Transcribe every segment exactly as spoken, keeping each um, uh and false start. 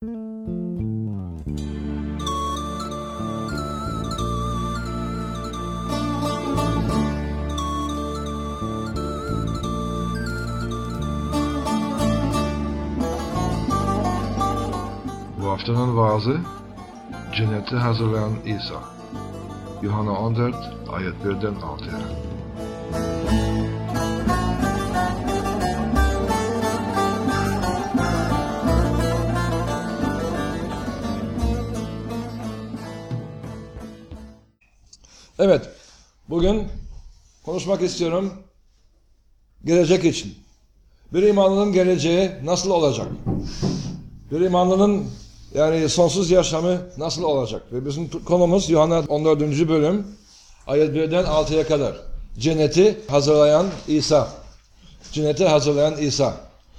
Bu haftanın vaazı Cenneti hazırlayan İsa. Yuhanna on dört ayet birden altıya. Evet, bugün konuşmak istiyorum gelecek için. Bir imanlının geleceği nasıl olacak? Bir imanlının yani sonsuz yaşamı nasıl olacak? Ve bizim konumuz Yuhanna on dördüncü bölüm ayet birden altıya kadar. Cenneti hazırlayan İsa. Cenneti hazırlayan İsa.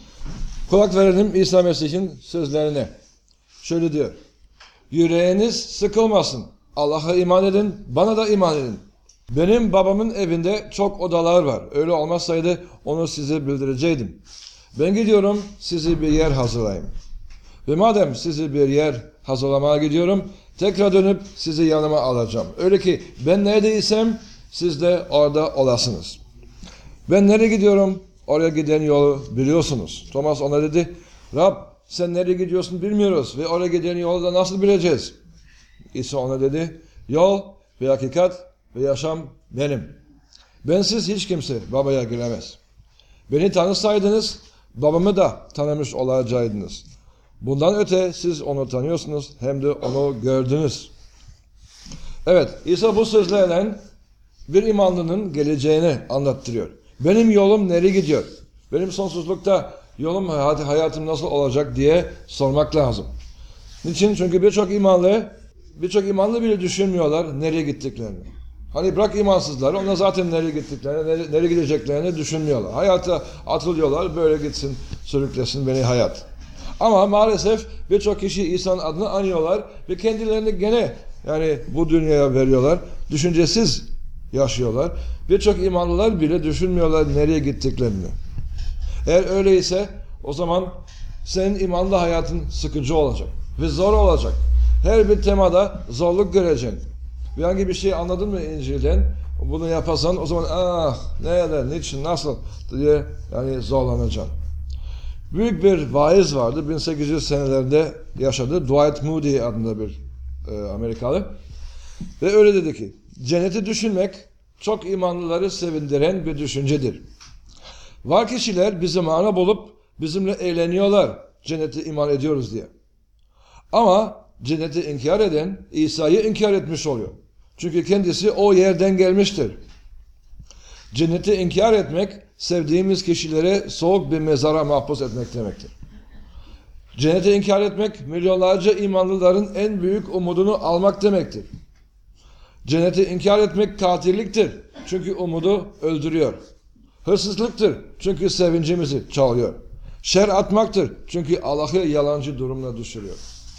Kulak verelim İsa Mesih'in sözlerine. Şöyle diyor. Yüreğiniz sıkılmasın. Allah'a iman edin, bana da iman edin. Benim babamın evinde çok odalar var. Öyle olmasaydı onu size bildirecektim. Ben gidiyorum, sizi bir yer hazırlayayım. Ve madem sizi bir yer hazırlamaya gidiyorum, tekrar dönüp sizi yanıma alacağım. Öyle ki ben neredeysem siz de orada olasınız. Ben nereye gidiyorum? Oraya giden yolu biliyorsunuz. Thomas ona dedi, Rab sen nereye gidiyorsun bilmiyoruz ve oraya giden yolu da nasıl bileceğiz? İsa ona dedi, yol ve hakikat ve yaşam benim. Bensiz hiç kimse babaya giremez. Beni tanısaydınız, babamı da tanımış olacaktınız. Bundan öte siz onu tanıyorsunuz, hem de onu gördünüz. Evet, İsa bu sözlerle bir imanlının geleceğini anlattırıyor. Benim yolum nereye gidiyor? Benim sonsuzlukta yolum, hayatım nasıl olacak diye sormak lazım. Niçin? Çünkü birçok imanlı, birçok imanlı bile düşünmüyorlar nereye gittiklerini. Hani bırak imansızları, onlar zaten nereye gittiklerini, nereye, nereye gideceklerini düşünmüyorlar. Hayata atılıyorlar, böyle gitsin, sürüklesin beni hayat. Ama maalesef birçok kişi İsa'nın adını anıyorlar ve kendilerini gene yani bu dünyaya veriyorlar. Düşüncesiz yaşıyorlar. Birçok imanlılar bile düşünmüyorlar nereye gittiklerini. Eğer öyleyse o zaman senin imanlı hayatın sıkıcı olacak ve zor olacak. Her bir temada zorluk göreceksin. Bir hangi bir şey anladın mı İncil'den? Bunu yaparsan o zaman ah nerede, niçin, nasıl diye yani zorlanacaksın. Büyük bir vaiz vardı. bin sekiz yüz senelerinde yaşadı. Dwight Moody adında bir e, Amerikalı. Ve öyle dedi ki, cenneti düşünmek çok imanlıları sevindiren bir düşüncedir. Var kişiler bizi mana bulup bizimle eğleniyorlar. Cennete iman ediyoruz diye. Ama cenneti inkar eden İsa'yı inkar etmiş oluyor. Çünkü kendisi o yerden gelmiştir. Cenneti inkar etmek, sevdiğimiz kişilere soğuk bir mezara mahpus etmek demektir. Cenneti inkar etmek, milyonlarca imanlıların en büyük umudunu almak demektir. Cenneti inkar etmek katilliktir. Çünkü umudu öldürüyor. Hırsızlıktır. Çünkü sevincimizi çalıyor. Şer atmaktır. Çünkü Allah'ı yalancı durumuna düşürüyor.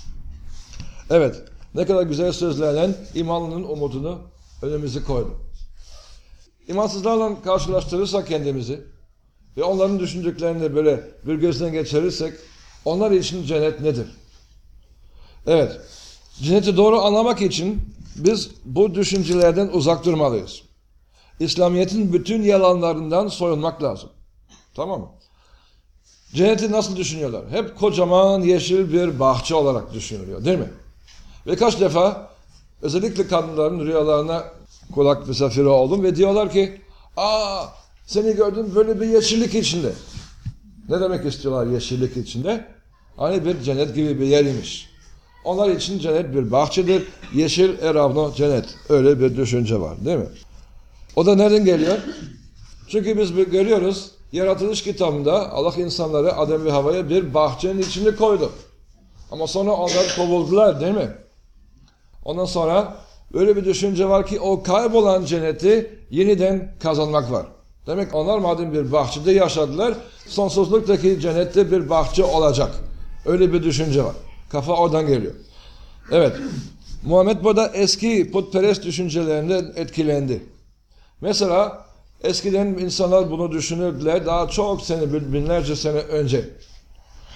Evet, ne kadar güzel sözlerle imanlının umudunu önümüze koydu. İmansızlarla karşılaştırırsak kendimizi ve onların düşündüklerini böyle bir gözden geçirirsek onlar için cennet nedir? Evet, cenneti doğru anlamak için biz bu düşüncelerden uzak durmalıyız. İslamiyet'in bütün yalanlarından soyunmak lazım. Tamam mı? Cenneti nasıl düşünüyorlar? Hep kocaman yeşil bir bahçe olarak düşünülüyor, değil mi? Ve kaç defa özellikle kadınların rüyalarına kulak misafiri oldum ve diyorlar ki aa seni gördüm böyle bir yeşillik içinde. Ne demek istiyorlar yeşillik içinde? Hani bir cennet gibi bir yeriymiş. Onlar için cennet bir bahçedir. Yeşil eravno cennet. Öyle bir düşünce var değil mi? O da nereden geliyor? Çünkü biz görüyoruz yaratılış kitabında Allah insanları Adem ve Havva'ya bir bahçenin içinde koydu. Ama sonra onlar kovuldular değil mi? Ondan sonra öyle bir düşünce var ki o kaybolan cenneti yeniden kazanmak var. Demek onlar madem bir bahçede yaşadılar, sonsuzluktaki cennette bir bahçe olacak. Öyle bir düşünce var. Kafa oradan geliyor. Evet, Muhammed burada eski putperest düşüncelerinden etkilendi. Mesela eskiden insanlar bunu düşünürdüler daha çok sene, binlerce sene önce.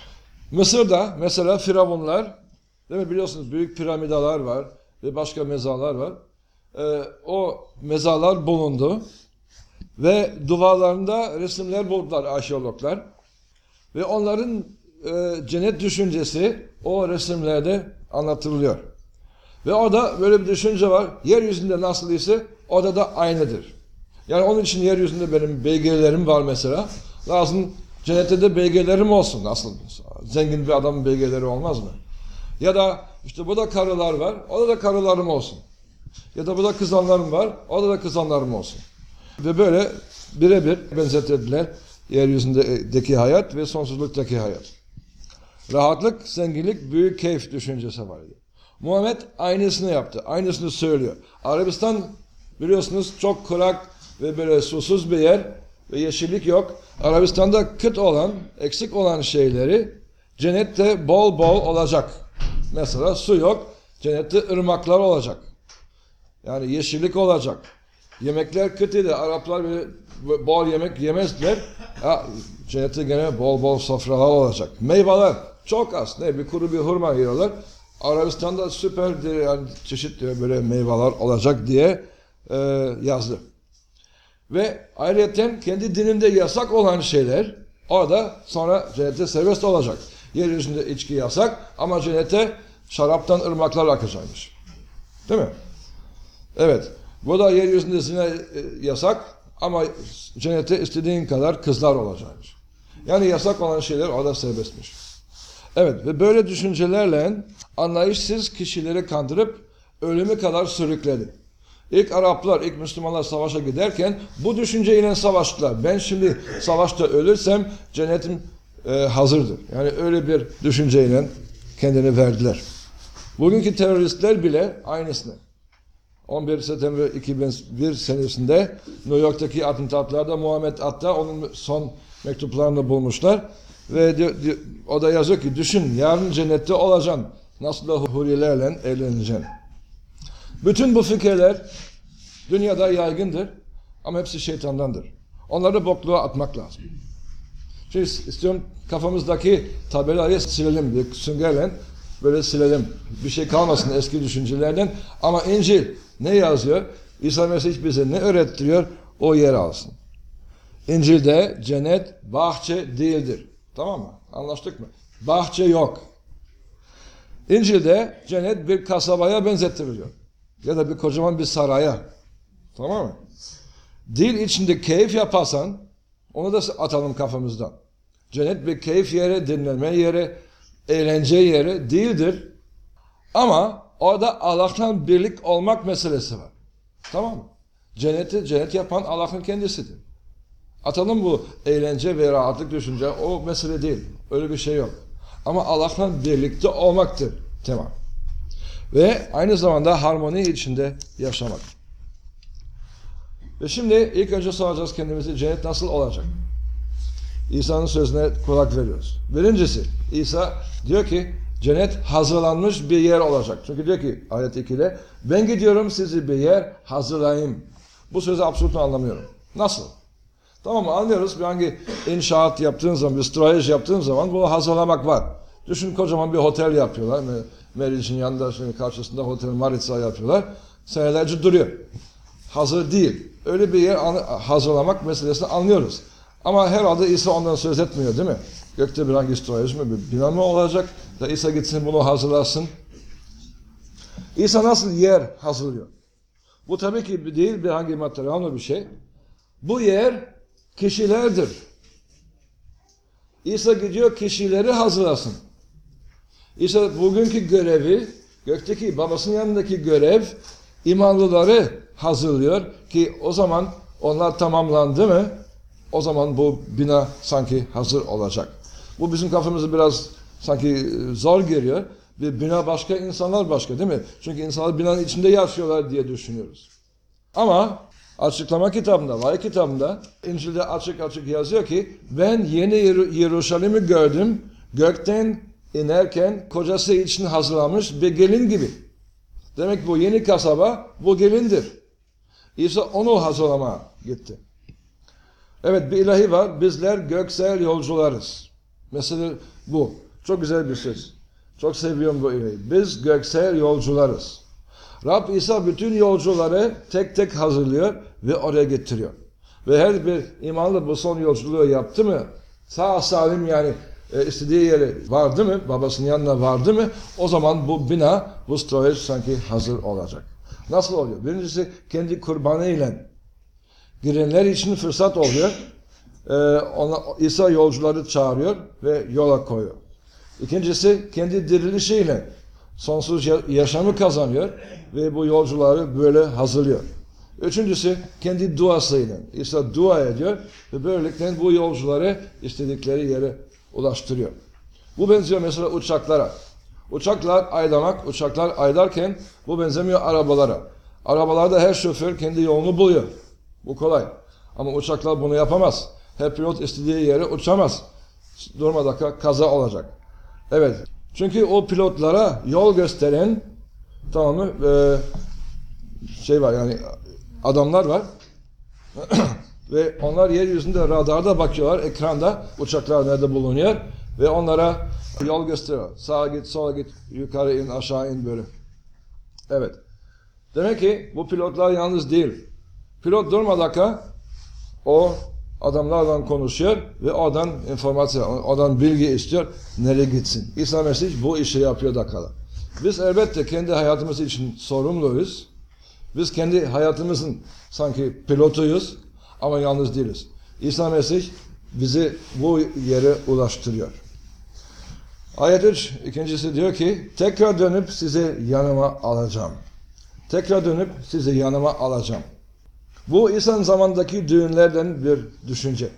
Mısır'da mesela firavunlar, değil mi, biliyorsunuz büyük piramidalar var ve başka mezarlar var. Ee, o mezarlar bulundu ve duvarlarında resimler buldular arkeologlar. Ve onların e, cennet düşüncesi o resimlerde anlatılıyor. Ve orada böyle bir düşünce var. Yeryüzünde nasıl ise orada da aynıdır. Yani onun için yeryüzünde benim beygirlerim var mesela. Lazım cennette de beygirlerim olsun. Nasıl? Zengin bir adamın beygirleri olmaz mı? Ya da işte burada karılar var. Orada da karılarım olsun. Ya da burada kızanlarım var. Orada da kızanlarım olsun. Ve böyle birebir benzetildiler yeryüzündeki hayat ve sonsuzluktaki hayat. Rahatlık, zenginlik, büyük keyif düşüncesi vardı. Muhammed aynısını yaptı. Aynısını söylüyor. Arabistan biliyorsunuz çok kurak ve böyle susuz bir yer ve yeşillik yok. Arabistan'da kıt olan, eksik olan şeyleri cennette bol bol olacak. Mesela su yok, cennette ırmaklar olacak. Yani yeşillik olacak. Yemekler kötüydü. Araplar böyle bol yemek yemezdiler. Ha, cennette gene bol bol sofralar olacak. Meyveler çok az. Ne bir kuru bir hurma yiyorlar. Arabistan'da süper yani çeşitli böyle meyveler olacak diye e, yazdı. Ve ayrıca kendi dininde yasak olan şeyler orada sonra cennette serbest olacak. Yeryüzünde içki yasak ama cennette şaraptan ırmaklar akacakmış. Değil mi? Evet. Bu da yeryüzünde zina e, yasak ama cennette istediğin kadar kızlar olacakmış. Yani yasak olan şeyler orada serbestmiş. Evet ve böyle düşüncelerle anlayışsız kişileri kandırıp ölümü kadar sürükledi. İlk Araplar, ilk Müslümanlar savaşa giderken bu düşünceyle savaştılar. Ben şimdi savaşta ölürsem cennetim e, hazırdır. Yani öyle bir düşünceyle kendini verdiler. Bugünkü teröristler bile aynısını. on bir September iki bin bir senesinde New York'taki atentatlarda Muhammed Atta onun son mektuplarını bulmuşlar. Ve diyor, diyor, o da yazıyor ki düşün yarın cennette olacaksın. Nasıl da hurilerle evleneceksin. Bütün bu fikirler dünyada yaygındır ama hepsi şeytandandır. Onları bokluğa atmak lazım. Şimdi istiyorum kafamızdaki tabelayı silelim, bir süngerle böyle silelim. Bir şey kalmasın eski düşüncelerden. Ama İncil ne yazıyor? İsa Mesih bize ne öğrettiriyor? O yer alsın. İncil'de cennet bahçe değildir. Tamam mı? Anlaştık mı? Bahçe yok. İncil'de cennet bir kasabaya benzettiriliyor. Ya da bir kocaman bir saraya. Tamam mı? Dil içinde keyif yaparsan onu da atalım kafamızdan. Cennet bir keyif yeri, dinlenme yeri, eğlence yeri değildir. Ama orada Allah'tan birlik olmak meselesi var. Tamam mı? Cenneti cennet yapan Allah'ın kendisidir. Atalım bu eğlence ve rahatlık düşünce o mesele değil. Öyle bir şey yok. Ama Allah'tan birlikte olmaktır tema. Ve aynı zamanda harmoni içinde yaşamak. Ve şimdi ilk önce soracağız kendimize cennet nasıl olacak? İsa'nın sözüne kulak veriyoruz. Birincisi İsa diyor ki cennet hazırlanmış bir yer olacak. Çünkü diyor ki ayet ikide ben gidiyorum sizi bir yer hazırlayayım. Bu sözü absolut anlamıyorum. Nasıl? Tamam mı? Anlıyoruz. Bir hangi inşaat yaptığın zaman, bir strateji yaptığın zaman bunu hazırlamak var. Düşün kocaman bir otel yapıyorlar. Meriç'in yanında, şimdi karşısında Hotel Maritza yapıyorlar. Senelerce duruyor. Hazır değil. Öyle bir yer hazırlamak meselesini anlıyoruz. Ama herhalde İsa ondan söz etmiyor değil mi? Gökte bir hangi strateji mi, bir bina mı olacak? Da İsa gitsin bunu hazırlasın. İsa nasıl yer hazırlıyor? Bu tabii ki değil bir hangi materyal bir şey. Bu yer kişilerdir. İsa gidiyor kişileri hazırlasın. İsa bugünkü görevi, gökteki babasının yanındaki görev, imanlıları hazırlıyor ki o zaman onlar tamamlandı mı? O zaman bu bina sanki hazır olacak. Bu bizim kafamızı biraz sanki zor geliyor. Bir bina başka, insanlar başka değil mi? Çünkü insanlar binanın içinde yaşıyorlar diye düşünüyoruz. Ama açıklama kitabında, vahiy kitabında İncil'de açık açık yazıyor ki ben yeni Yeruşalim'i gördüm. Gökten inerken kocası için hazırlanmış bir gelin gibi. Demek bu yeni kasaba bu gelindir. İsa onu hazırlamaya gitti. Evet bir ilahi var. Bizler göksel yolcularız. Mesela bu. Çok güzel bir söz. Çok seviyorum bu ileyi. Biz göksel yolcularız. Rab İsa bütün yolcuları tek tek hazırlıyor ve oraya getiriyor. Ve her bir imanlı bu son yolculuğu yaptı mı, sağ salim yani e, istediği yere vardı mı, babasının yanına vardı mı, o zaman bu bina, bu storage sanki hazır olacak. Nasıl oluyor? Birincisi kendi kurbanıyla girenler için fırsat oluyor. Ee, ona, İsa yolcuları çağırıyor ve yola koyuyor. İkincisi kendi dirilişiyle sonsuz yaşamı kazanıyor ve bu yolcuları böyle hazırlıyor. Üçüncüsü kendi duasıyla. İsa dua ediyor ve böylelikle bu yolcuları istedikleri yere ulaştırıyor. Bu benziyor mesela uçaklara. Uçaklar aylamak, uçaklar aylarken bu benzemiyor arabalara. Arabalarda her şoför kendi yolunu buluyor. Bu kolay. Ama uçaklar bunu yapamaz. Her pilot istediği yere uçamaz. Durmadan kaza olacak. Evet. Çünkü o pilotlara yol gösteren, tamam mı? Ee, şey var yani adamlar var. Ve onlar yeryüzünde radarda bakıyorlar, ekranda uçaklar nerede bulunuyor ve onlara yol gösteriyor. Sağa git, sola git, yukarı in, aşağı in böyle. Evet. Demek ki bu pilotlar yalnız değil. Pilot durmadan o adamlarla konuşuyor ve oradan informasyon, oradan bilgi istiyor, nereye gitsin. İsa Mesih bu işi yapıyor da kadar. Biz elbette kendi hayatımız için sorumluyuz. Biz kendi hayatımızın sanki pilotuyuz ama yalnız değiliz. İsa Mesih bizi bu yere ulaştırıyor. Ayet üç, ikincisi diyor ki, tekrar dönüp sizi yanıma alacağım. Tekrar dönüp sizi yanıma alacağım. Bu İsa'nın zamandaki düğünlerden bir düşünce.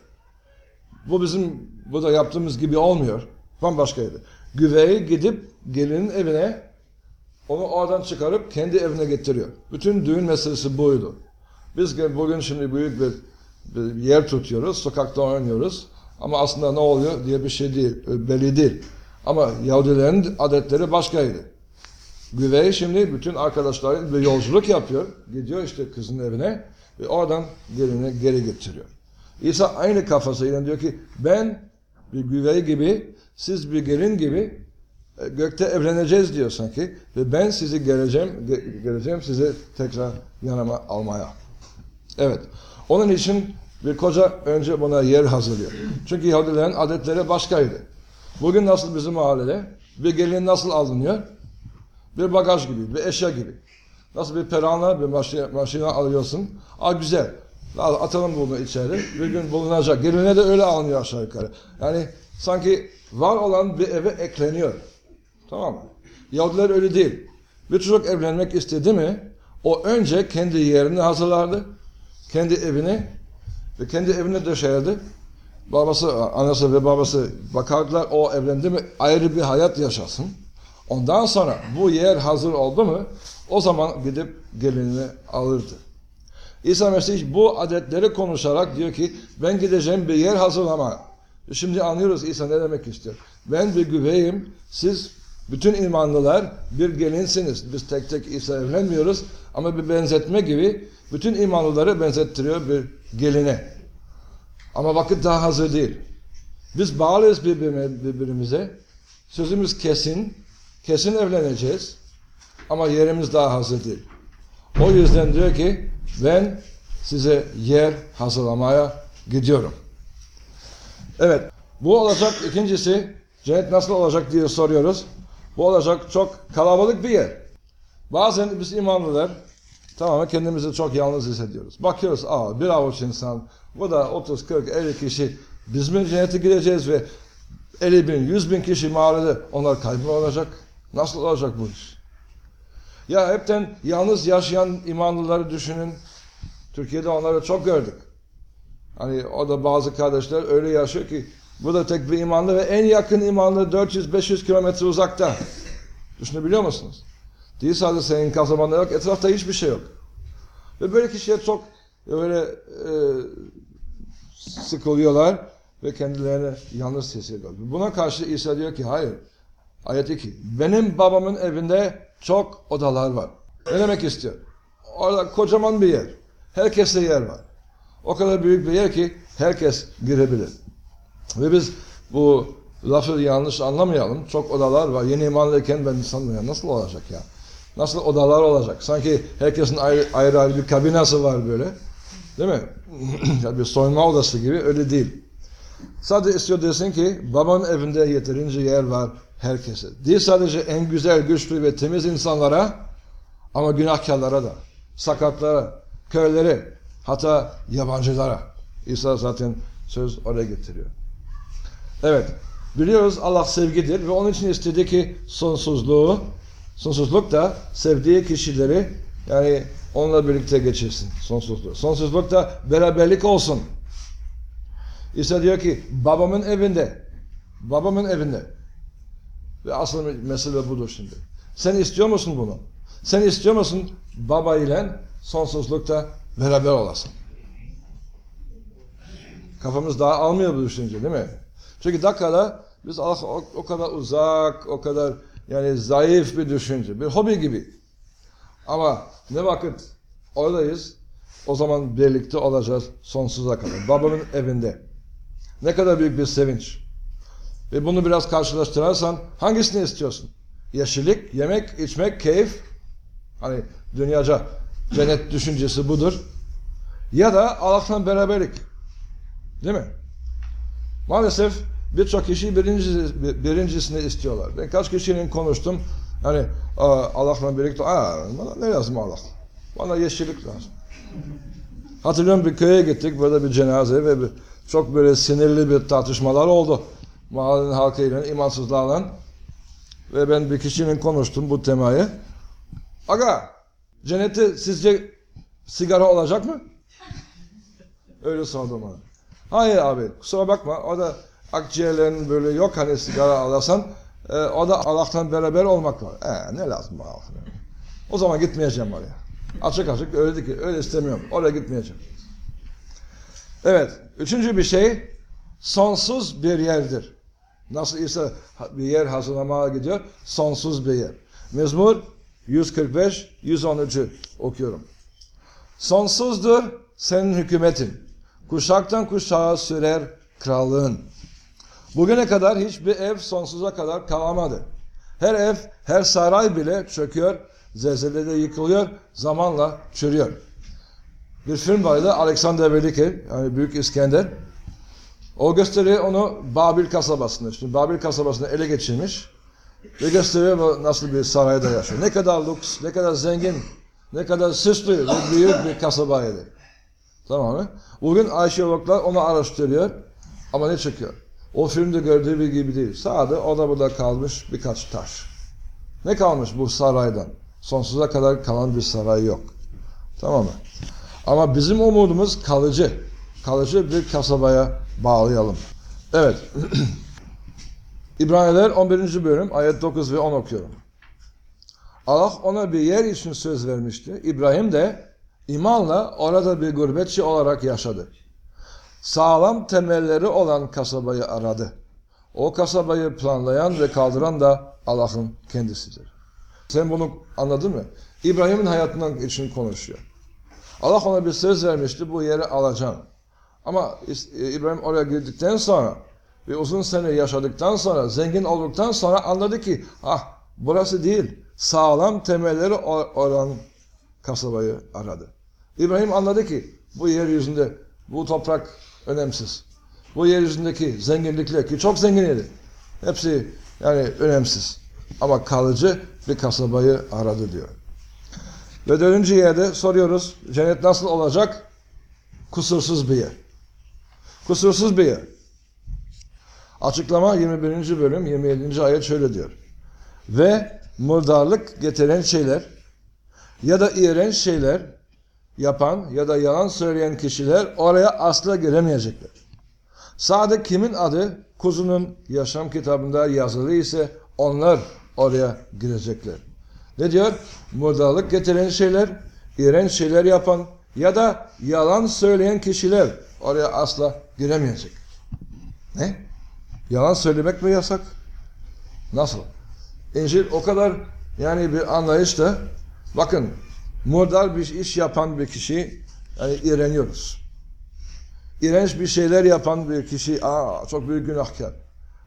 Bu bizim burada yaptığımız gibi olmuyor. Bambaşkaydı. Güvey gidip gelinin evine, onu oradan çıkarıp kendi evine getiriyor. Bütün düğün meselesi buydu. Biz bugün şimdi büyük bir, bir yer tutuyoruz, sokakta oynuyoruz. Ama aslında ne oluyor diye bir şey değil, belli değil. Ama Yahudilerin adetleri başkaydı. Güvey şimdi bütün arkadaşlarıyla bir yolculuk yapıyor. Gidiyor işte kızın evine ve oradan gelini geri getiriyor. İsa aynı kafasıyla diyor ki ben bir güvey gibi, siz bir gelin gibi gökte evleneceğiz diyor sanki. Ve ben sizi geleceğim, geleceğim sizi tekrar yanıma almaya. Evet. Onun için bir koca önce buna yer hazırlıyor. Çünkü Yahudilerin adetleri başkaydı. Bugün nasıl bizim mahallede bir gelin nasıl alınıyor? Bir bagaj gibi, bir eşya gibi. Nasıl bir peranla bir maşina, maşina alıyorsun. Aa güzel. Atalım bunu içeri. Bir gün bulunacak. Geline de öyle alınıyor aşağı yukarı. Yani sanki var olan bir eve ekleniyor. Tamam mı? Yahudiler öyle değil. Bir çocuk evlenmek istedi mi o önce kendi yerini hazırlardı. Kendi evini ve kendi evine döşerdi. Babası, anası ve babası bakardılar o evlendi mi ayrı bir hayat yaşasın. Ondan sonra bu yer hazır oldu mu o zaman gidip gelinini alırdı. İsa Mesih bu adetleri konuşarak diyor ki ben gideceğim bir yer hazırlama. Şimdi anlıyoruz İsa ne demek istiyor. Ben bir güveyim, siz bütün imanlılar bir gelinsiniz. Biz tek tek İsa evlenmiyoruz ama bir benzetme gibi bütün imanlıları benzettiriyor bir geline. Ama vakit daha hazır değil. Biz bağlıyız birbirimize. Sözümüz kesin. Kesin evleneceğiz. Ama yerimiz daha hazır değil. O yüzden diyor ki ben size yer hazırlamaya gidiyorum. Evet. Bu olacak. İkincisi cennet nasıl olacak diye soruyoruz. Bu olacak çok kalabalık bir yer. Bazen biz imanlılar tamamen kendimizi çok yalnız hissediyoruz. Bakıyoruz aa bir avuç insan bu da otuz, kırk, elli kişi biz mi cennete gideceğiz ve elli bin, yüz bin kişi mahallede onlar kaybolacak. Nasıl olacak bu iş? Ya hepten yalnız yaşayan imanlıları düşünün. Türkiye'de onları çok gördük. Hani o da bazı kardeşler öyle yaşıyor ki bu da tek bir imanlı ve en yakın imanlı dört yüz beş yüz kilometre uzakta. Düşünebiliyor musunuz? Değil sadece senin kasabanda yok, etrafta hiçbir şey yok. Ve böyle kişiler çok öyle e, sıkılıyorlar ve kendilerini yalnız hissediyorlar. Buna karşı İsa diyor ki hayır. Ayet iki. Benim babamın evinde çok odalar var. Ne demek istiyor? Orada kocaman bir yer. Herkeste yer var. O kadar büyük bir yer ki herkes girebilir. Ve biz bu lafı yanlış anlamayalım. Çok odalar var. Yeni imanlıyken ben sanmıyorum. Nasıl olacak ya? Nasıl odalar olacak? Sanki herkesin ayrı ayrı, ayrı bir kabinası var böyle. Değil mi? Bir soyunma odası gibi. Öyle değil. Sadece istiyor desin ki babanın evinde yeterince yer var herkese. Değil sadece en güzel, güçlü ve temiz insanlara ama günahkarlara da, sakatlara, köylere, hatta yabancılara. İsa zaten söz oraya getiriyor. Evet, biliyoruz Allah sevgidir ve onun için istedi ki sonsuzluğu, sonsuzluk da sevdiği kişileri yani onunla birlikte geçirsin sonsuzluğu. Sonsuzluk da beraberlik olsun. İsa diyor ki babamın evinde, babamın evinde. Ve asıl mesele budur şimdi. Sen istiyor musun bunu? Sen istiyor musun baba ile sonsuzlukta beraber olasın? Kafamız daha almıyor bu düşünce değil mi? Çünkü dakikada biz Allah o, o kadar uzak, o kadar yani zayıf bir düşünce, bir hobi gibi. Ama ne vakit oradayız, o zaman birlikte olacağız sonsuza kadar. Babamın evinde. Ne kadar büyük bir sevinç. Ve bunu biraz karşılaştırırsan hangisini istiyorsun? Yeşillik, yemek, içmek, keyif. Hani dünyaca cennet düşüncesi budur. Ya da Allah'la beraberlik. Değil mi? Maalesef birçok kişi birinci, birincisini istiyorlar. Ben kaç kişinin konuştum. Hani Allah'la birlikte, aa, bana ne lazım Allah? Bana yeşillik lazım. Hatırlıyorum bir köye gittik, burada bir cenaze ve bir, çok böyle sinirli bir tartışmalar oldu. Mahallenin halkıyla, imansızlarla. Ve ben bir kişinin konuştum bu temayı. Aga, cennette sizce sigara olacak mı? Öyle sordum ona. Hayır abi, kusura bakma, o da akciğerlerin böyle yok hani sigara alırsan, e, o da Allah'tan beraber olmak var. E, ne lazım bana? O zaman gitmeyeceğim oraya. Açık açık öyle ki, öyle istemiyorum, oraya gitmeyeceğim. Evet, üçüncü bir şey, sonsuz bir yerdir. Nasıl ise bir yer hazırlamaya gidiyor, sonsuz bir yer. Mezmur yüz kırk beş yüz on üç'ü okuyorum. Sonsuzdur senin hükümetin. Kuşaktan kuşağa sürer krallığın. Bugüne kadar hiçbir ev sonsuza kadar kalamadı. Her ev, her saray bile çöküyor, zelzelede yıkılıyor, zamanla çürüyor. Bir film vardı, Alexander Veliki, yani Büyük İskender. O gösteriyor onu Babil kasabasında. Şimdi Babil kasabasını ele geçirmiş ve gösteriyor nasıl bir sarayda yaşıyor. Ne kadar lüks, ne kadar zengin, ne kadar süslü ve büyük bir kasabaydı. Tamam mı? Bugün arşeologlar onu araştırıyor ama ne çıkıyor? O filmde gördüğü gibi değil. Sadece orada burada kalmış birkaç taş. Ne kalmış bu saraydan? Sonsuza kadar kalan bir saray yok. Tamam mı? Ama bizim umudumuz kalıcı. Kalıcı bir kasabaya bağlayalım. Evet. İbraniler on birinci bölüm ayet dokuz ve on okuyorum. Allah ona bir yer için söz vermişti. İbrahim de imanla orada bir gurbetçi olarak yaşadı. Sağlam temelleri olan kasabayı aradı. O kasabayı planlayan ve kaldıran da Allah'ın kendisidir. Sen bunu anladın mı? İbrahim'in hayatından için konuşuyor. Allah ona bir söz vermişti, bu yeri alacağım. Ama İbrahim oraya girdikten sonra ve uzun sene yaşadıktan sonra, zengin olduktan sonra anladı ki, ah burası değil, sağlam temelleri olan kasabayı aradı. İbrahim anladı ki bu yeryüzünde bu toprak önemsiz. Bu yeryüzündeki zenginlikler ki çok zenginiydi. Hepsi yani önemsiz. Ama kalıcı bir kasabayı aradı diyor. Ve dördüncü yerde soruyoruz, cennet nasıl olacak? Kusursuz bir yer. Kusursuz bir yer. Açıklama yirmi birinci bölüm yirmi yedinci ayet şöyle diyor. Ve murdarlık getiren şeyler ya da iğrenç şeyler yapan ya da yalan söyleyen kişiler oraya asla giremeyecekler. Sadece kimin adı kuzunun yaşam kitabında yazılı ise onlar oraya girecekler. Ne diyor? Murdarlık getiren şeyler, iğrenç şeyler yapan ya da yalan söyleyen kişiler oraya asla giremeyecek. Ne? Yalan söylemek mi yasak? Nasıl? İncil o kadar yani bir anlayışla bakın murdar bir iş yapan bir kişi yani iğreniyoruz. İğrenç bir şeyler yapan bir kişi aa çok büyük günahkar.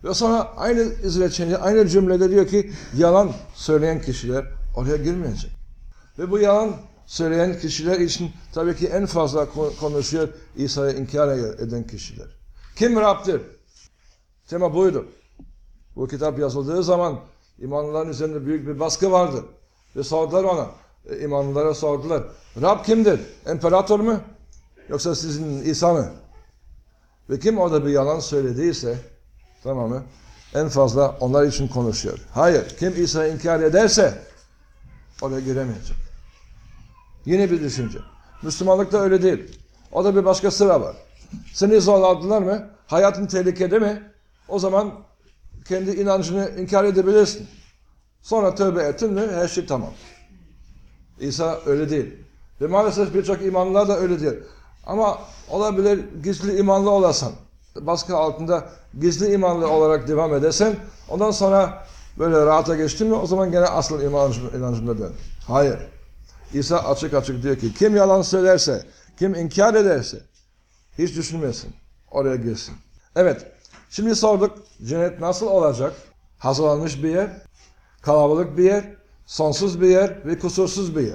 Ve sonra aynı izleçinde, aynı cümlede diyor ki yalan söyleyen kişiler oraya girmeyecek. Ve bu yalan söyleyen kişiler için tabii ki en fazla konuşuyor İsa'yı inkar eden kişiler. Kim Rab'dir? Tema buydu. Bu kitap yazıldığı zaman imanlıların üzerinde büyük bir baskı vardı. Ve sordular ona. E, imanlılara sordular. Rab kimdir? İmparator mu? Yoksa sizin İsa mı? Ve kim orada bir yalan söylediyse, tamam mı? En fazla onlar için konuşuyor. Hayır, kim İsa'yı inkar ederse oraya giremeyecek. Yeni bir düşünce. Müslümanlıkta öyle değil. O da bir başka sıra var. Seni zorladılar mı? Hayatın tehlikede mi? O zaman kendi inancını inkar edebilirsin. Sonra tövbe ettin mi? Her şey tamam. İsa öyle değil. Ve maalesef birçok imanlılar da öyle diyor. Ama olabilir gizli imanlı olasan, baskı altında gizli imanlı olarak devam edersen, ondan sonra böyle rahata geçtin mi o zaman gene asıl inancına, inancına dön. Hayır. İsa açık açık diyor ki kim yalan söylerse, kim inkar ederse hiç düşünmesin. Oraya girsin. Evet. Şimdi sorduk cennet nasıl olacak? Hazırlanmış bir yer, kalabalık bir yer, sonsuz bir yer ve kusursuz bir yer.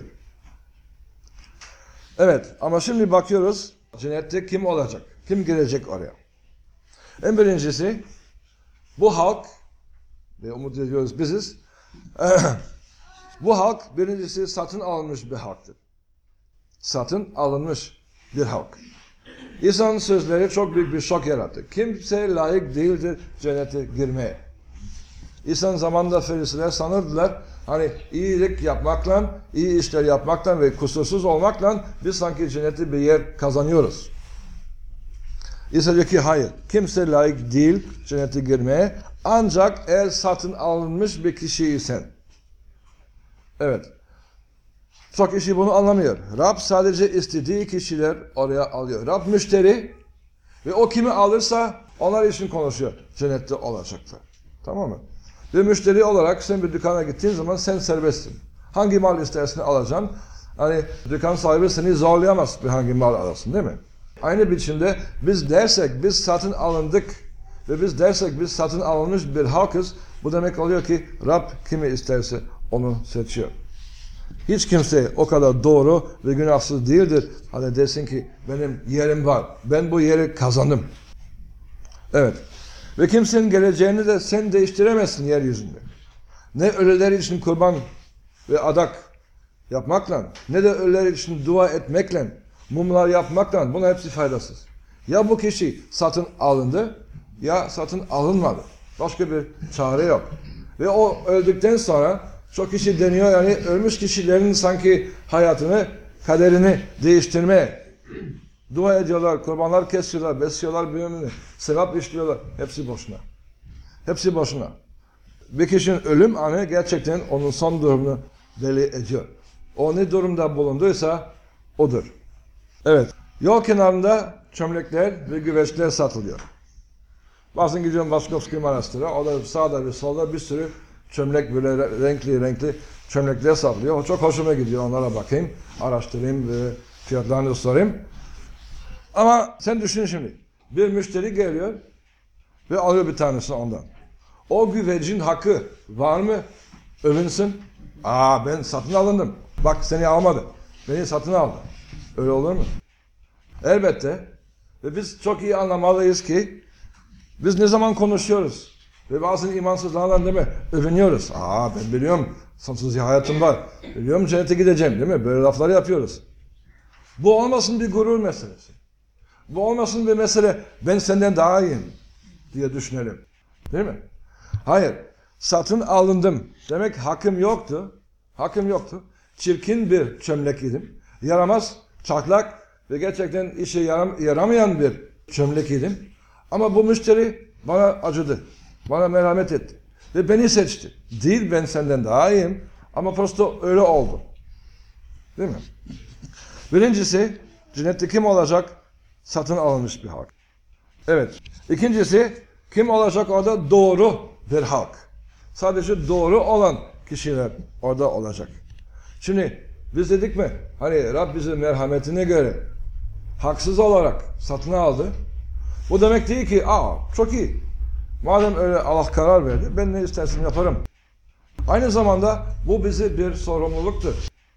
Evet ama şimdi bakıyoruz cennette kim olacak? Kim girecek oraya? En birincisi bu halk ve umut ediyoruz biziz. Bu halk birincisi satın alınmış bir halktır. Satın alınmış bir halk. İsa'nın sözleri çok büyük bir şok yarattı. Kimse layık değildir cennete girmeye. İsa'nın zamanında Ferisiler sanırdılar hani iyilik yapmakla, iyi işler yapmakla ve kusursuz olmakla biz sanki cennette bir yer kazanıyoruz. İsa diyor ki hayır, kimse layık değil cennete girmeye ancak eğer satın alınmış bir kişiysen. Evet. Çok kişi bunu anlamıyor. Rab sadece istediği kişiler oraya alıyor. Rab müşteri ve o kimi alırsa onlar için konuşuyor. Cennette olacaklar. Tamam mı? Ve müşteri olarak sen bir dükkana gittiğin zaman sen serbestsin. Hangi mal istersen alacaksın. Hani dükkan sahibi seni zorlayamaz bir hangi mal alasın değil mi? Aynı biçimde biz dersek biz satın alındık ve biz dersek biz satın alınmış bir halkız. Bu demek oluyor ki Rab kimi isterse onu seçiyor. Hiç kimse o kadar doğru ve günahsız değildir. Hani desin ki benim yerim var. Ben bu yeri kazandım. Evet. Ve kimsenin geleceğini de sen değiştiremezsin yeryüzünde. Ne ölüler için kurban ve adak yapmakla ne de ölüler için dua etmekle mumlar yapmakla bunlar hepsi faydasız. Ya bu kişi satın alındı ya satın alınmadı. Başka bir çare yok. Ve o öldükten sonra çok kişi deniyor yani ölmüş kişilerin sanki hayatını, kaderini değiştirmeye dua ediyorlar, kurbanlar kesiyorlar, besliyorlar büyümünü, sevap işliyorlar. Hepsi boşuna. Hepsi boşuna. Bir kişinin ölüm anı gerçekten onun son durumunu belli ediyor. O ne durumda bulunduysa odur. Evet. Yol kenarında çömlekler ve güveçler satılıyor. Bazen gidiyorum Vaskovski Manastır'a. Orada sağda ve solda bir sürü çömlek böyle renkli renkli çömlekler satılıyor. Çok hoşuma gidiyor. Onlara bakayım, araştırayım ve fiyatlarını sorayım. Ama sen düşün şimdi. Bir müşteri geliyor ve alıyor bir tanesini ondan. O güvecin hakkı var mı? Övünsün. Aa ben satın alındım. Bak seni almadı. Beni satın aldı. Öyle olur mu? Elbette. Ve biz çok iyi anlamalıyız ki biz ne zaman konuşuyoruz? Ve bazı imansızlarla değil mi? Övünüyoruz. Aa ben biliyorum sonsuz bir hayatım var. Biliyorum cennete gideceğim değil mi? Böyle lafları yapıyoruz. Bu olmasın bir gurur meselesi. Bu olmasın bir mesele ben senden daha iyiyim diye düşünelim. Değil mi? Hayır. Satın alındım. Demek hakkım yoktu. Hakkım yoktu. Çirkin bir çömlek idim. Yaramaz, çatlak ve gerçekten işe yaram yaramayan bir çömlek idim. Ama bu müşteri bana acıdı. Bana merhamet etti. Ve beni seçti. Değil ben senden daha iyiyim. Ama prosto öyle oldu. Değil mi? Birincisi cennette kim olacak? Satın alınmış bir halk. Evet. İkincisi kim olacak orada? Doğru bir halk. Sadece doğru olan kişiler orada olacak. Şimdi biz dedik mi? Hani Rab bizi merhametine göre haksız olarak satın aldı. Bu demek değil ki aa çok iyi. Madem öyle Allah karar verdi, ben ne istersen yaparım. Aynı zamanda bu bizi bir sorumluluktur.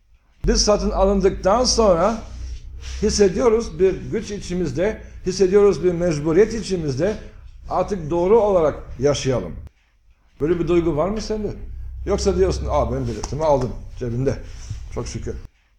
Biz satın alındıktan sonra hissediyoruz bir güç içimizde, hissediyoruz bir mecburiyet içimizde, artık doğru olarak yaşayalım. Böyle bir duygu var mı sende? Yoksa diyorsun, aa ben biletimi aldım cebimde. Çok şükür.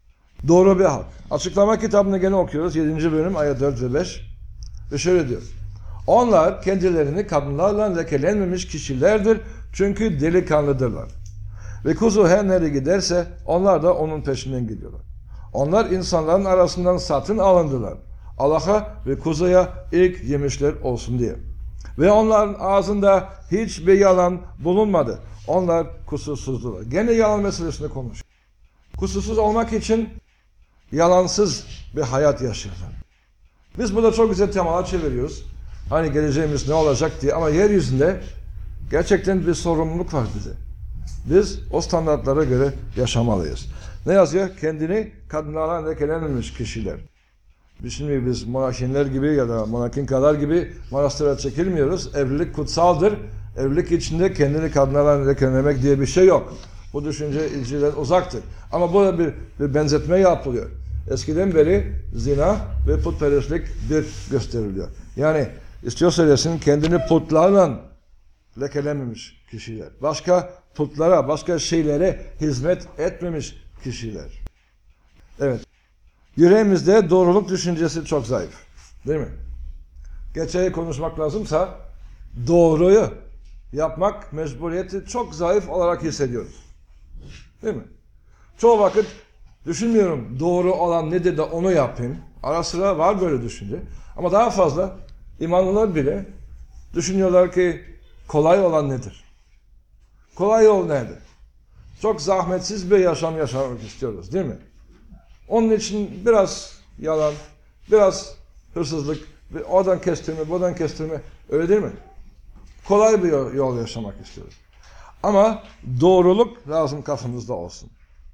Doğru bir hal. Açıklama kitabını gene okuyoruz. yedinci bölüm ayet dört ve beş. Ve şöyle diyor. Onlar kendilerini kadınlarla lekelenmemiş kişilerdir. Çünkü delikanlıdırlar. Ve kuzu her nereye giderse onlar da onun peşinden gidiyorlar. Onlar insanların arasından satın alındılar. Allah'a ve kuzuya ilk yemişler olsun diye. Ve onların ağzında hiçbir yalan bulunmadı. Onlar kusursuzdular. Gene yalan meselesini konuşuyor. Kusursuz olmak için yalansız bir hayat yaşıyorlar. Biz burada çok güzel temalar çeviriyoruz. Hani geleceğimiz ne olacak diye, ama yeryüzünde gerçekten bir sorumluluk var bize. Biz o standartlara göre yaşamalıyız. Ne yazıyor? Kendini kadınlarla lekelenmemiş kişiler. Biz şimdi biz monarşinler gibi ya da monarkinkalar gibi manastıra çekilmiyoruz. Evlilik kutsaldır. Evlilik içinde kendini kadınlarla lekelemek diye bir şey yok. Bu düşünce İncil'den uzaktır. Ama burada bir, bir benzetme yapılıyor. Eskiden beri zina ve putperestlik bir gösteriliyor. Yani istiyor söylesin kendini putlarla lekelenmemiş kişiler. Başka putlara, başka şeylere hizmet etmemiş kişiler. Evet. Yüreğimizde doğruluk düşüncesi çok zayıf. Değil mi? Gerçeği konuşmak lazımsa doğruyu yapmak mecburiyeti çok zayıf olarak hissediyoruz. Değil mi? Çoğu vakit düşünmüyorum doğru olan nedir de onu yapayım. Ara sıra var böyle düşünce. Ama daha fazla imanlılar bile düşünüyorlar ki kolay olan nedir? Kolay yol nedir? Çok zahmetsiz bir yaşam yaşamak istiyoruz değil mi? Onun için biraz yalan, biraz hırsızlık, oradan kestirme, buradan kestirme, öyle değil mi? Kolay bir yol yaşamak istiyoruz. Ama doğruluk lazım kafamızda olsun.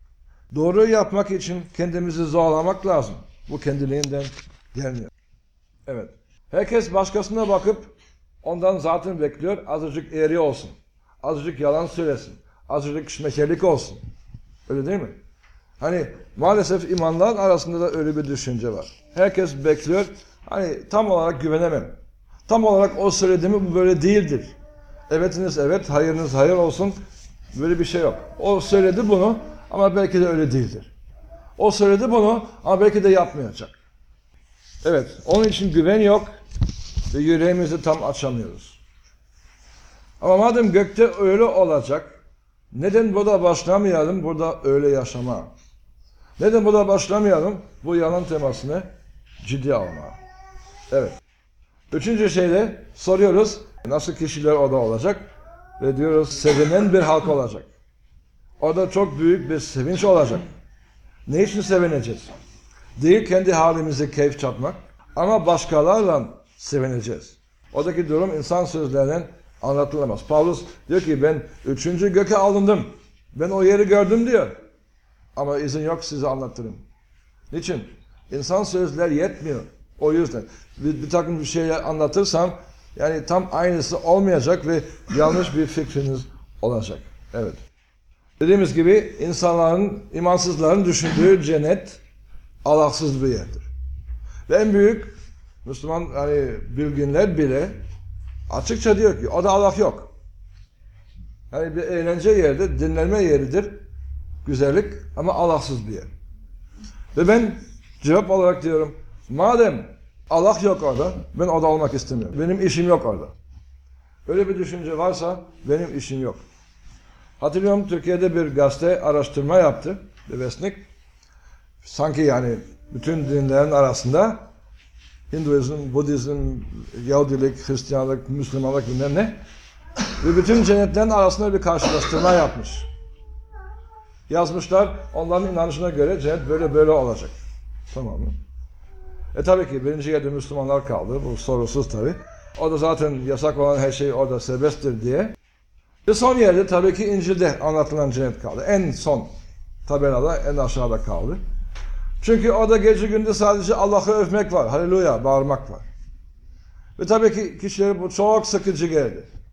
Doğruyu yapmak için kendimizi zorlamak lazım. Bu kendiliğinden gelmiyor. Evet. Herkes başkasına bakıp ondan zaten bekliyor, azıcık eğri olsun. Azıcık yalan söylesin. Azıcık şmekerlik olsun. Öyle değil mi? Hani maalesef imanların arasında da öyle bir düşünce var. Herkes bekliyor. Hani tam olarak güvenemem. Tam olarak o söylediğimi bu böyle değildir. Evetiniz evet, hayırınız hayır olsun. Böyle bir şey yok. O söyledi bunu ama belki de öyle değildir. O söyledi bunu ama belki de yapmayacak. Evet, onun için güven yok ve yüreğimizi tam açamıyoruz. Ama madem gökte öyle olacak, neden burada başlamayalım, burada öyle yaşama? Neden burada başlamayalım, bu yalan temasını ciddiye alma? Evet. Üçüncü şeyde soruyoruz, nasıl kişiler orada olacak? Ve diyoruz, sevinen bir halk olacak. Orada çok büyük bir sevinç olacak. Ne için sevineceğiz? Değil kendi halimizi keyif çatmak, ama başkalarla sevineceğiz. Oradaki durum insan sözlerinden anlatılamaz. Paulus diyor ki ben üçüncü göke alındım. Ben o yeri gördüm diyor. Ama izin yok, size anlatırım. Niçin? İnsan sözler yetmiyor. O yüzden. Bir, bir takım bir şeyler anlatırsam yani tam aynısı olmayacak ve yanlış bir fikriniz olacak. Evet. Dediğimiz gibi insanların, imansızların düşündüğü cennet Allahsız bir yerdir. Ve en büyük Müslüman hani bilginler bile açıkça diyor ki o da Allah yok. Yani bir eğlence yeridir, dinlenme yeridir, güzellik ama Allahsız bir yer. Ve ben cevap olarak diyorum, madem Allah yok orada, ben orada olmak istemiyorum. Benim işim yok orada. Öyle bir düşünce varsa benim işim yok. Hatırlıyorum Türkiye'de bir gazete araştırma yaptı, bir vesnik. Sanki yani bütün dinlerin arasında Hinduizm, Budizm, Yahudilik, Hristiyanlık, Müslümanlık bilmem ne. Ve bütün cennetlerin arasında bir karşılaştırma yapmış. Yazmışlar, onların inanışına göre cennet böyle böyle olacak. Tamam mı? E tabii ki birinci yerde Müslümanlar kaldı, bu sorusuz tabii. O da zaten yasak olan her şey orada serbesttir diye. Ve son yerde tabii ki İncil'de anlatılan cennet kaldı. En son tabelada, en aşağıda kaldı. Çünkü orada gece gündüz sadece Allah'ı övmek var. Halleluya, bağırmak var. Ve tabii ki kişilere bu çok sıkıcı geldi.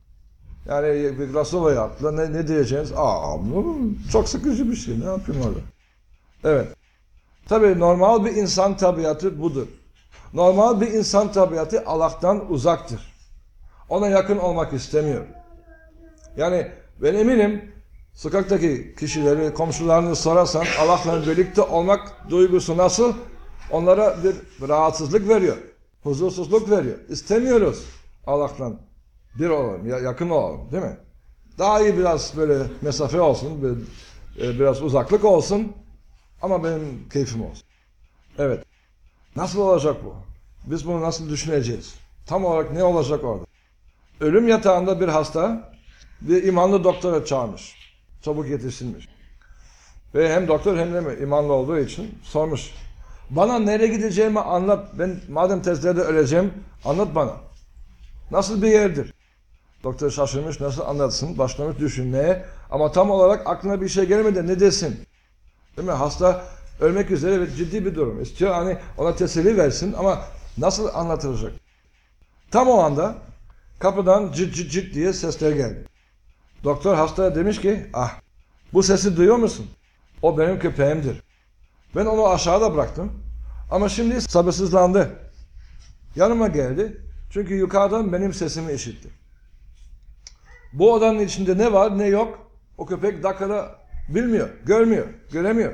Yani bir Rasova yaptılar. Ne, ne diyeceğiz? Aa, bu çok sıkıcı bir şey. Ne yapayım orada? Evet. Tabii normal bir insan tabiatı budur. Normal bir insan tabiatı Allah'tan uzaktır. Ona yakın olmak istemiyor. Yani ben eminim sokaktaki kişileri, komşularını sorarsan Allah'la birlikte olmak duygusu nasıl? Onlara bir rahatsızlık veriyor. Huzursuzluk veriyor. İstemiyoruz Allah'la bir olalım, yakın olalım, değil mi? Daha iyi biraz böyle mesafe olsun, biraz uzaklık olsun ama benim keyfim olsun. Evet. Nasıl olacak bu? Biz bunu nasıl düşüneceğiz? Tam olarak ne olacak orada? Ölüm yatağında bir hasta bir imanlı doktora çağırmış. Çabuk yetişsinmiş. Ve hem doktor hem de imanlı olduğu için sormuş. Bana nereye gideceğimi anlat. Ben madem tezlerde öleceğim anlat bana. Nasıl bir yerdir? Doktor şaşırmış, nasıl anlatsın? Başlamış düşünmeye ama tam olarak aklına bir şey gelmedi. Ne desin? Değil mi? Hasta ölmek üzere ve ciddi bir durum. İstiyor hani ona teselli versin ama nasıl anlatılacak? Tam o anda kapıdan cıt cıt cıt diye sesler geldi. Doktor hastaya demiş ki, ah bu sesi duyuyor musun? O benim köpeğimdir. Ben onu aşağıda bıraktım ama şimdi sabırsızlandı. Yanıma geldi çünkü yukarıdan benim sesimi işitti. Bu odanın içinde ne var ne yok o köpek dakikada bilmiyor, görmüyor, göremiyor.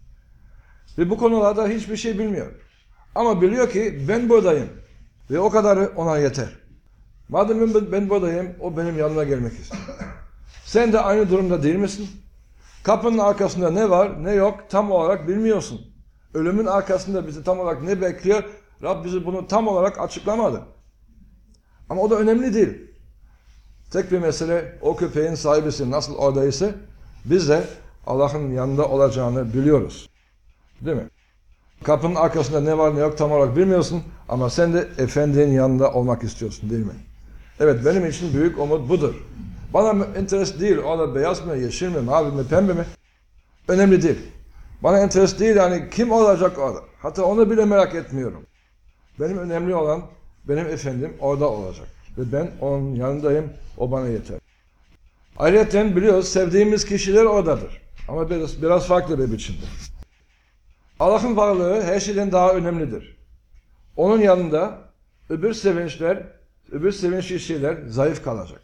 Ve bu konularda hiçbir şey bilmiyor. Ama biliyor ki ben buradayım ve o kadarı ona yeter. Madem ben, ben buradayım o benim yanıma gelmek istiyor. Sen de aynı durumda değil misin? Kapının arkasında ne var ne yok tam olarak bilmiyorsun. Ölümün arkasında bizi tam olarak ne bekliyor? Rab bizi bunu tam olarak açıklamadı. Ama o da önemli değil. Tek bir mesele o köpeğin sahibisi nasıl oradaysa biz de Allah'ın yanında olacağını biliyoruz. Değil mi? Kapının arkasında ne var ne yok tam olarak bilmiyorsun ama sen de Efendinin yanında olmak istiyorsun değil mi? Evet benim için büyük umut budur. Bana enteres değil orada beyaz mı, yeşil mi, mavi mi, pembe mi? Önemli değil. Bana enteres değil yani kim olacak orada. Hatta onu bile merak etmiyorum. Benim önemli olan benim Efendim orada olacak. Ve ben onun yanındayım, o bana yeter. Ayrıca biliyoruz sevdiğimiz kişiler oradadır. Ama biraz, biraz farklı bir biçimde. Allah'ın varlığı her şeyden daha önemlidir. Onun yanında öbür sevinçler, öbür sevinçli şeyler zayıf kalacak.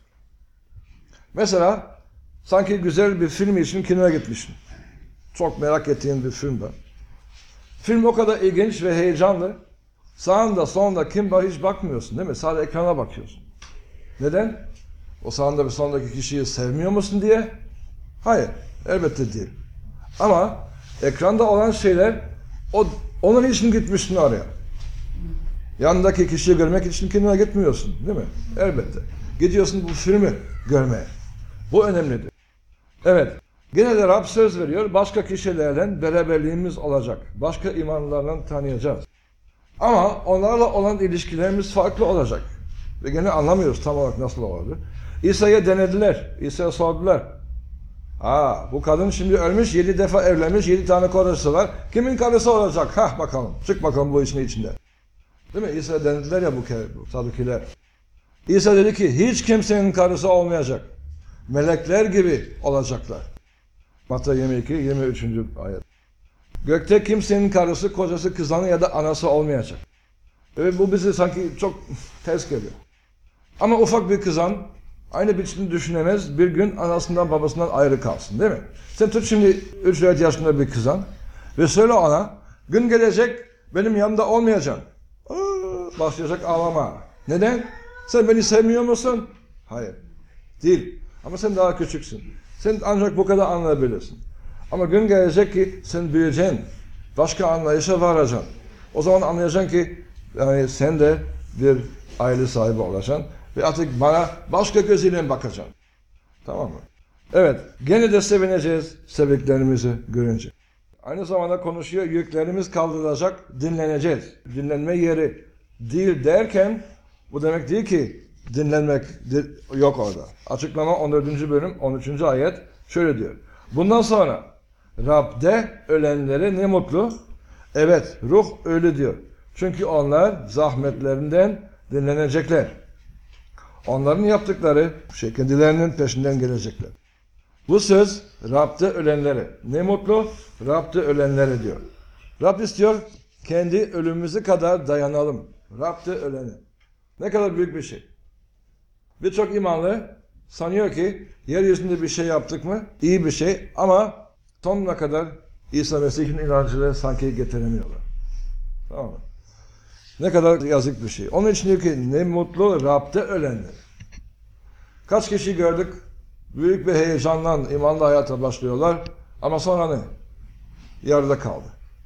Mesela sanki güzel bir film için kinoya gitmişsin. Çok merak ettiğin bir film var. Film o kadar ilginç ve heyecanlı. Sağında sonunda kim var hiç bakmıyorsun değil mi? Sadece ekrana bakıyorsun. Neden? O sağında ve sondaki kişiyi sevmiyor musun diye? Hayır, elbette değil. Ama ekranda olan şeyler o, onun için gitmişsin oraya. Yanındaki kişiyi görmek için kinoya gitmiyorsun değil mi? Elbette. Gidiyorsun bu filmi görmeye. Bu önemlidir. Evet. Gene de Rab söz veriyor. Başka kişilerle beraberliğimiz olacak. Başka imanlarla tanıyacağız. Ama onlarla olan ilişkilerimiz farklı olacak. Ve gene anlamıyoruz tam olarak nasıl olabilir. İsa'ya denediler. İsa'ya sordular. Aa, bu kadın şimdi ölmüş, yedi defa evlenmiş, yedi tane karısı var. Kimin karısı olacak? Hah bakalım. Çık bakalım bu işin içinde. Değil mi? İsa'ya denediler ya bu, bu sadukiler. İsa dedi ki hiç kimsenin karısı olmayacak. Melekler gibi olacaklar. Matta yirmi iki yirmi üçüncü ayet. Gökte kimsenin karısı, kocası, kızanı ya da anası olmayacak. Evet bu bizi sanki çok ters geliyor. Ama ufak bir kızan aynı biçimde düşünemez. Bir gün anasından babasından ayrı kalsın değil mi? Sen tut şimdi üç dört yaşında bir kızan ve söyle ona gün gelecek benim yanımda olmayacaksın. Aa, başlayacak ağlama. Neden? Sen beni sevmiyor musun? Hayır. Değil. Ama sen daha küçüksün. Sen ancak bu kadar anlayabilirsin. Ama gün gelecek ki sen büyüyeceksin. Başka anlayışa varacaksın. O zaman anlayacaksın ki yani sen de bir aile sahibi olacaksın. Ve artık bana başka gözüyle bakacaksın. Tamam mı? Evet. Gene de sevineceğiz sevdiklerimizi görünce. Aynı zamanda konuşuyor. Yüklerimiz kaldırılacak. Dinleneceğiz. Dinlenme yeri değil derken bu demek değil ki dinlenmek yok orada. Açıklama on dördüncü bölüm on üçüncü ayet şöyle diyor. Bundan sonra Rab'de ölenlere ne mutlu. Evet ruh öyle diyor. Çünkü onlar zahmetlerinden dinlenecekler. onların yaptıkları şey kendilerinin peşinden gelecekler. Bu söz Rab'de ölenlere. Ne mutlu Rab'de ölenlere diyor. Rab istiyor kendi ölümümüze kadar dayanalım. Rab'de ölene. Ne kadar büyük bir şey. Birçok imanlı sanıyor ki yeryüzünde bir şey yaptık mı iyi bir şey ama sonuna kadar İsa Mesih'in inancıyla sanki getiremiyorlar. Tamam mı? Ne kadar yazık bir şey. Onun için diyor ki ne mutlu Rab'de ölenler. Kaç kişi gördük büyük bir heyecanla imanlı hayata başlıyorlar ama sonra ne? Yarıda kaldı.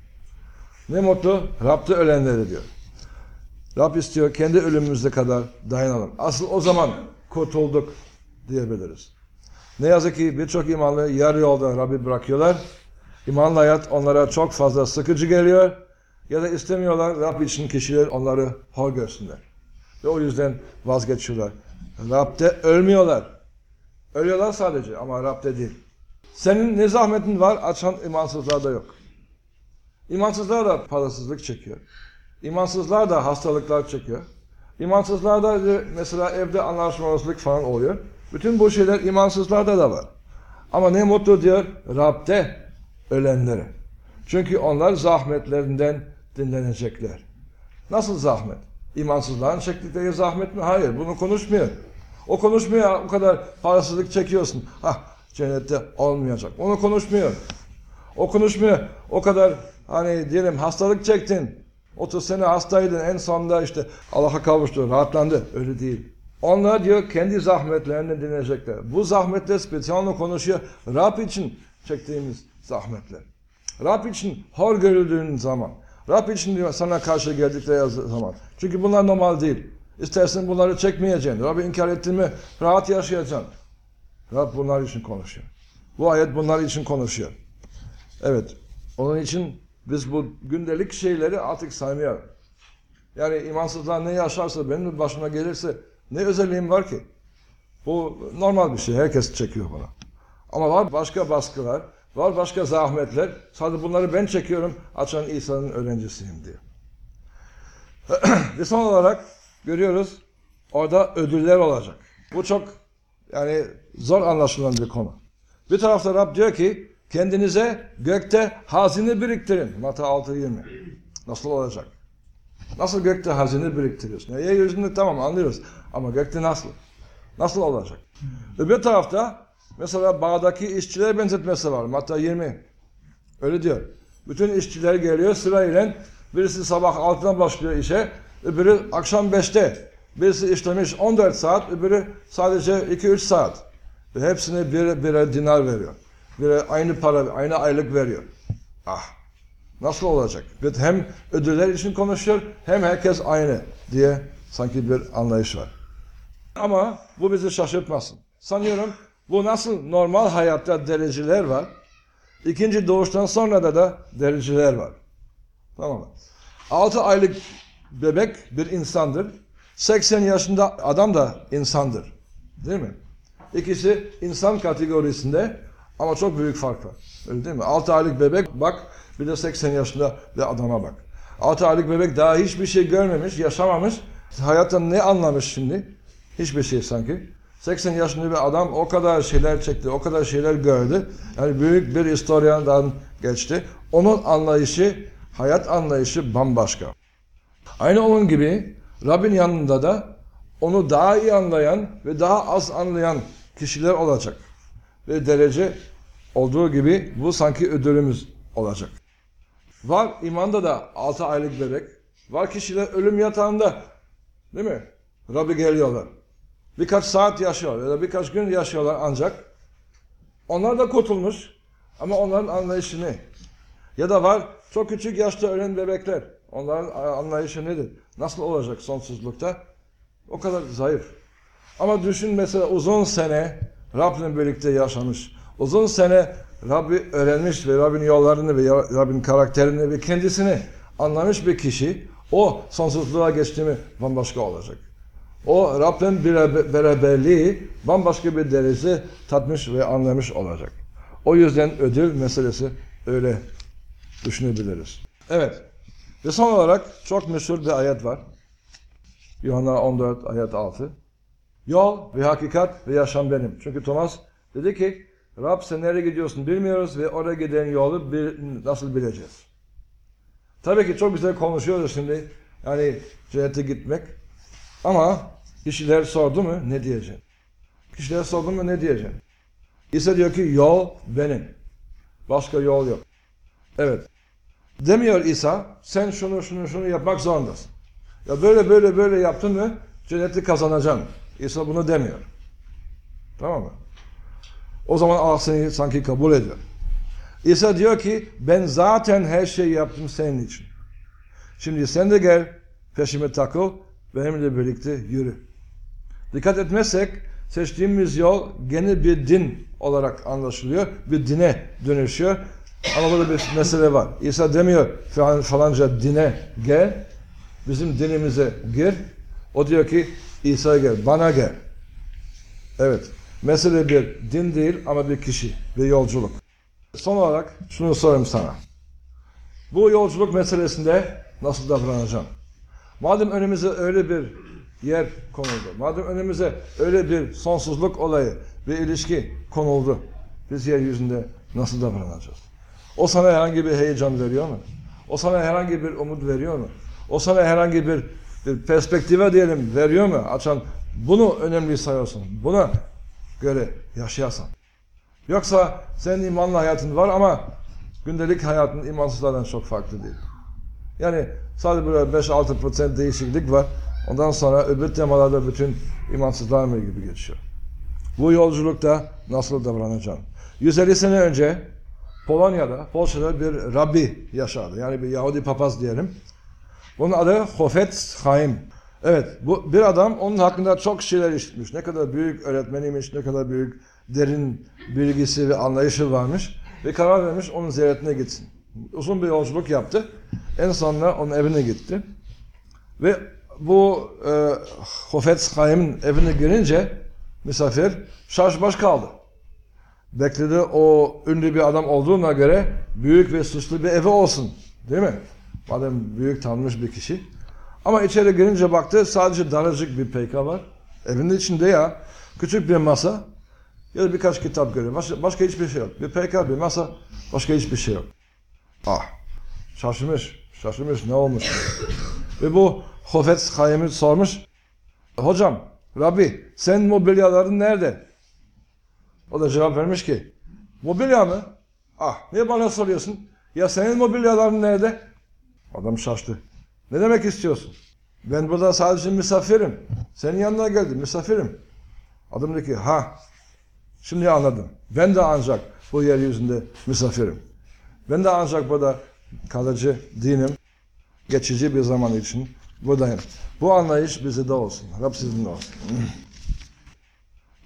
Ne mutlu Rab'de ölenleri diyor. Rab istiyor kendi ölümümüze kadar dayanalım. Asıl o zaman kurtulduk diyebiliriz. Ne yazık ki birçok imanlı yarı yolda Rab'i bırakıyorlar. İmanlı hayat onlara çok fazla sıkıcı geliyor. Ya da istemiyorlar Rab için kişiler onları hor görsünler. Ve o yüzden vazgeçiyorlar. Rab'de ölmüyorlar. Ölüyorlar sadece ama Rab'de değil. Senin ne zahmetin var açan imansızlarda yok. İmansızlar da parasızlık çekiyor. İmansızlar da hastalıklar çekiyor. İmansızlar da mesela evde anlaşmazlık falan oluyor. Bütün bu şeyler imansızlarda da var. Ama ne mutlu diyor Rab'de ölenlere. Çünkü onlar zahmetlerinden dinlenecekler. Nasıl zahmet? İmansızların çektikleri zahmet mi? Hayır, bunu konuşmuyor. O konuşmuyor, o kadar parasızlık çekiyorsun. Hah, cennette olmayacak. Onu konuşmuyor. O konuşmuyor, o kadar hani diyelim hastalık çektin. otuz sene hastaydın, en sonunda işte Allah'a kavuştu, rahatlandı. Öyle değil. Onlar diyor kendi zahmetlerini dinleyecekler. Bu zahmetler spesiyalını konuşuyor. Rab için çektiğimiz zahmetler. Rab için hor görüldüğün zaman. Rab için diyor sana karşı geldikleri zaman. Çünkü bunlar normal değil. İstersen bunları çekmeyeceksin. Rab'i inkar ettin mi rahat yaşayacaksın. Rab bunlar için konuşuyor. Bu ayet bunlar için konuşuyor. Evet. Onun için biz bu gündelik şeyleri artık saymıyoruz. Yani imansızlar ne yaşarsa benim başıma gelirse ne özelliğim var ki? Bu normal bir şey. Herkes çekiyor bunu. Ama var başka baskılar, var başka zahmetler. Sadece bunları ben çekiyorum. Açan İsa'nın öğrencisiyim diye. Ve son olarak görüyoruz orada ödüller olacak. Bu çok yani zor anlaşılan bir konu. Bir tarafta Rab diyor ki kendinize gökte hazine biriktirin. Matta altı yirmi. Nasıl olacak? Nasıl gökte hazine biriktiriyorsun? Yani yeryüzünde tamam anlıyoruz. Ama gökte nasıl? Nasıl olacak? Öbür tarafta mesela bağdaki işçiler benzetmesi var. Matta yirmi. Öyle diyor. Bütün işçiler geliyor sırayla. Birisi sabah altıdan başlıyor işe. Öbürü akşam beşte. Birisi işlemiş on dört saat. Öbürü sadece iki üç saat. Ve hepsine bir birer dinar veriyor. Bire aynı para, aynı aylık veriyor. Ah! Nasıl olacak? Hem ödüller için konuşuyor, hem herkes aynı diye sanki bir anlayış var. Ama bu bizi şaşırtmasın. Sanıyorum bu nasıl normal hayatta dereceler var, ikinci doğuştan sonra da da dereceler var. Tamam mı? altı aylık bebek bir insandır. seksen yaşında adam da insandır. Değil mi? İkisi insan kategorisinde ama çok büyük fark var. Öyle değil mi? altı aylık bebek bak, bir de seksen yaşında bir adama bak. altı aylık bebek daha hiçbir şey görmemiş, yaşamamış. Hayattan ne anlamış şimdi? Hiçbir şey sanki. seksen yaşında bir adam o kadar şeyler çekti, o kadar şeyler gördü. Yani büyük bir historiandan geçti. Onun anlayışı, hayat anlayışı bambaşka. Aynı onun gibi Rabbin yanında da onu daha iyi anlayan ve daha az anlayan kişiler olacak. Ve derece olduğu gibi bu sanki ödülümüz olacak. Var imanda da altı aylık bebek. Var kişiler ölüm yatağında. Değil mi? Rabbi geliyorlar. Birkaç saat yaşıyorlar ya da birkaç gün yaşıyorlar ancak. Onlar da kurtulmuş. Ama onların anlayışı ne? Ya da var çok küçük yaşta ölen bebekler. Onların anlayışı nedir? Nasıl olacak sonsuzlukta? O kadar zayıf. Ama düşün mesela uzun sene Rab'le birlikte yaşamış. Uzun sene Rabbi öğrenmiş ve Rabbin yollarını ve Rabbin karakterini ve kendisini anlamış bir kişi o sonsuzluğa geçti mi bambaşka olacak. O Rab'le beraberliği bambaşka bir derece tatmış ve anlamış olacak. O yüzden ödül meselesi öyle düşünebiliriz. Evet. Ve son olarak çok meşhur bir ayet var. Yuhanna on dört ayet altı. Yol ve hakikat ve yaşam benim. Çünkü Thomas dedi ki Rab sen nereye gidiyorsun bilmiyoruz ve oraya giden yolu bir, nasıl bileceğiz? Tabii ki çok güzel konuşuyoruz şimdi. Yani cennete gitmek. Ama kişiler sordu mu ne diyeceğim? Kişiler sordu mu ne diyeceğim? İsa diyor ki yol benim. Başka yol yok. Evet. Demiyor İsa sen şunu şunu şunu yapmak zorundasın. Ya böyle böyle böyle yaptın mı cenneti kazanacaksın. İsa bunu demiyor. Tamam mı? O zaman Allah seni sanki kabul ediyor. İsa diyor ki ben zaten her şeyi yaptım senin için. Şimdi sen de gel peşime takıl benimle birlikte yürü. Dikkat etmezsek seçtiğimiz yol gene bir din olarak anlaşılıyor. Bir dine dönüşüyor. Ama burada bir mesele var. İsa demiyor falan, falanca dine gel. Bizim dinimize gir. O diyor ki İsa gel, bana gel. Evet. Mesele bir din değil ama bir kişi, bir yolculuk. Son olarak şunu sorayım sana. Bu yolculuk meselesinde nasıl davranacağım? Madem önümüze öyle bir yer konuldu, madem önümüze öyle bir sonsuzluk olayı, bir ilişki konuldu, biz yeryüzünde nasıl davranacağız? O sana herhangi bir heyecan veriyor mu? O sana herhangi bir umut veriyor mu? O sana herhangi bir, bir perspektive diyelim veriyor mu? Açan bunu önemli sayıyorsun. Buna göre yaşayarsan. Yoksa senin imanlı hayatın var ama gündelik hayatın imansızlardan çok farklı değil. Yani sadece böyle beş altı procent değişiklik var. Ondan sonra öbür temalarda bütün imansızlar mı gibi geçiyor. Bu yolculukta nasıl davranacağım? yüz elli sene önce Polonya'da, Polşa'da bir Rabbi yaşardı. Yani bir Yahudi papaz diyelim. Bunun adı Hofetz Chaim. Evet, bu bir adam onun hakkında çok şeyler işitmiş. Ne kadar büyük öğretmeniymiş, ne kadar büyük derin bilgisi ve anlayışı varmış. Ve karar vermiş onun ziyaretine gitsin. Uzun bir yolculuk yaptı. En sonunda onun evine gitti. Ve bu e, Hofetz Chaim'in evine girince misafir şaşbaş kaldı. Bekledi o ünlü bir adam olduğuna göre büyük ve süslü bir evi olsun. Değil mi? Madem büyük tanınmış bir kişi. Ama içeri girince baktı sadece daracık bir peyka var. Evinin içinde ya küçük bir masa ya da birkaç kitap görüyor. Başka, başka hiçbir şey yok. Bir peyka, bir masa, başka hiçbir şey yok. Ah, şaşırmış, şaşırmış ne olmuş? Ve bu Hofetz Chaim'i sormuş. Hocam, Rabbi senin mobilyaların nerede? O da cevap vermiş ki, mobilya mı? Ah, niye bana soruyorsun? Ya senin mobilyaların nerede? Adam şaştı. Ne demek istiyorsun? Ben burada sadece misafirim. Senin yanına geldim, misafirim. Adam dedi ki, ha, şimdi anladım. Ben de ancak bu yeryüzünde misafirim. Ben de ancak burada kalıcı dinim, geçici bir zaman için buradayım. Bu anlayış bize de olsun. Rab sizinle olsun.